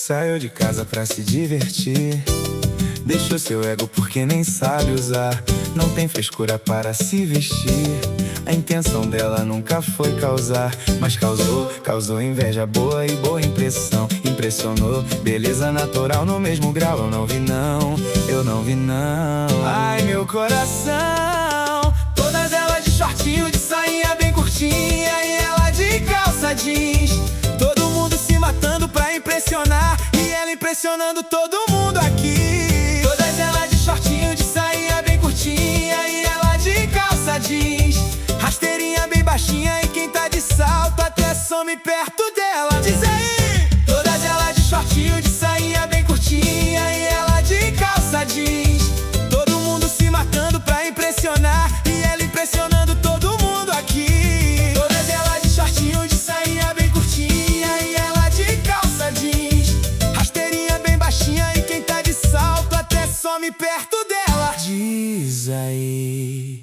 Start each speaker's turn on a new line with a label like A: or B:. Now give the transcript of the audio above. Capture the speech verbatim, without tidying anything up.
A: Saiu de casa pra se divertir, deixou seu ego porque nem sabe usar. Não tem frescura para se vestir. A intenção dela nunca foi causar, mas causou, causou inveja boa e boa impressão. Impressionou, beleza natural no mesmo grau. Eu não vi não, eu não vi não. Ai, meu coração. Todas elas de shortinho, de sainha bem curtinha, e ela de calça jeans. Todo mundo se matando pra impressionar, e ela impressionando todo mundo aqui. Todas elas de shortinho, de sainha bem curtinha, e ela de calça jeans. Rasteirinha bem baixinha, e quem tá de salto até some perto dela. Diz aí! Todas elas de shortinho, de sainha bem curtinha, e ela de calça jeans. Todo mundo se matando pra impressionar, e ela impressionando todo mundo aqui. Todas elas de shortinho, de sainha bem curtinha, e ela de calça jeans. Rasteirinha bem baixinha, e quem tá de salto até some perto dela. Diz aí.